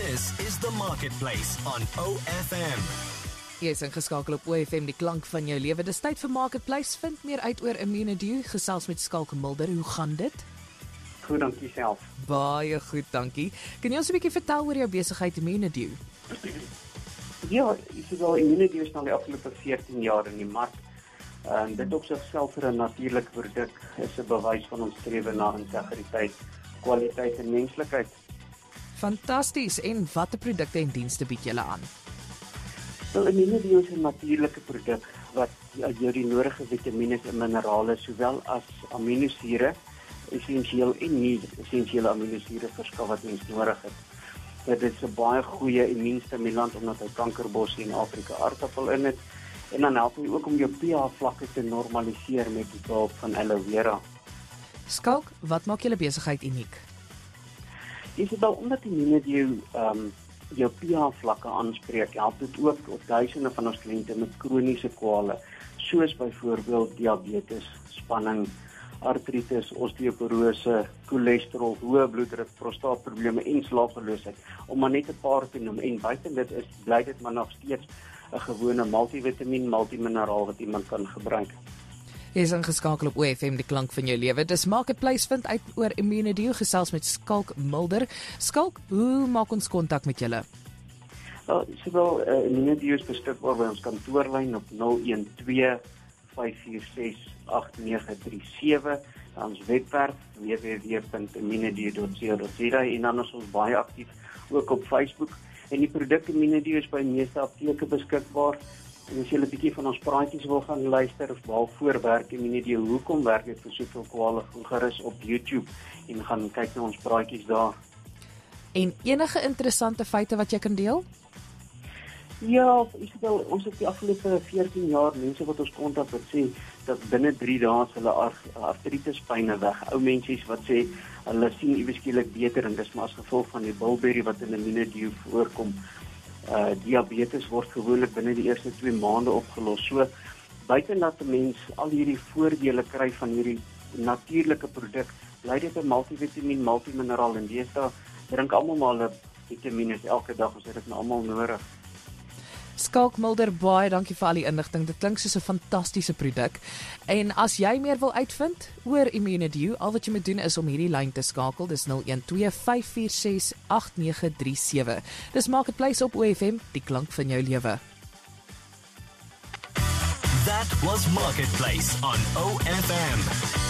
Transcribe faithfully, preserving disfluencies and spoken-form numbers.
This is The Marketplace on O F M. Jy is ingeskakel op O F M, die klank van jou lewe. Dis tyd vir Marketplace. Vind meer uit oor Immunedio. Gesels met Skalk Mulder. Hoe gaan dit? Goed, dankie self. Baie goed, dankie. Kan jy ons 'n bietjie vertel oor jou besigheid Immunedio? Ja, Isabel, Immunedio is nou die afgelope veertien jaar in die mark. En dit op sigself vir 'n natuurlike produk is 'n bewys van ons strewe na integriteit, kwaliteit en menslikheid. Fantasties. En watter produkte en dienste bied julle aan? Wel, Immunedio is 'n natuurlike produk wat jou die nodige vitamiene en minerale sowel as aminosure, essensieel en nie essensiële aminosure verskaf wat mens nodig het. Dit is 'n baie goeie immuunstimulant omdat hy kankerbossie en Afrika aardappel in het. En dan help hy ook om jou pH vlakke te normaliseer met die behulp van aloe vera. Skalk, wat maak julle besigheid uniek? Isabel, omdat Immunedio um, jou pH vlakke aanspreek, help dit ook op duisende van ons kliënte met kroniese kwale, soos byvoorbeeld diabetes, spanning, artritis, osteoporose, cholesterol, hoë bloeddruk, prostaatprobleme en slaapverloosheid, om maar net 'n paar te noem. En buiten dit is bly dit maar nog steeds 'n gewone multivitamiin, multimineraal wat iemand kan gebruik. Jy is ingeskakel op O F M, die klank van jou lewe. Dis Marketplace, vind uit oor Immunedio, gesels met Skalk Mulder. Skalk, hoe maak ons kontak met julle? Wel, sowel uh, Immunedio is beskikbaar by ons kantoorlyn op nul een twee vyf vier ses agt nege drie sewe, dan ons webwerf w w w punt immunedio punt co punt za en dan is ons baie aktief ook op Facebook. En die produk Immunedio is by meeste apteke beskikbaar. En as jy 'n bietjie van ons praatjies wil gaan luister of waar voorwerk Immunedio, hoekom werk dit vir soveel kwale, gerus op YouTube en gaan kyk na ons praatjies daar. En enige interessante feite wat jy kan deel? Ja, Isabel, ons het die afgelope veertien jaar mense wat ons kontak wat sê dat binne drie dae is hulle artritispyne weg. Ou mensies wat sê hulle sien iewes skielik beter en dis maar as gevolg van die bilberry wat in Immunedio voorkom. Uh, diabetes word gewoonlik binne die eerste twee maande opgelos. So buiten dat 'n mens al hierdie voordele kry van hierdie natuurlike produk, bly dit 'n multivitamiin, multimineraal en deesdae drink almal maar hulle vitamiene elke dag, ons het dit nou almal nodig. Skalk Mulder, baie dankie vir al die inligting. Dit klink soos 'n fantastiese produk. En as jy meer wil uitvind oor Immunedio, al wat jy moet doen is om hierdie lyn te skakel. Dis nul een twee vyf vier ses agt nege drie sewe. Dis Marketplace op O F M, die klank van jou lewe. That was Marketplace on O F M.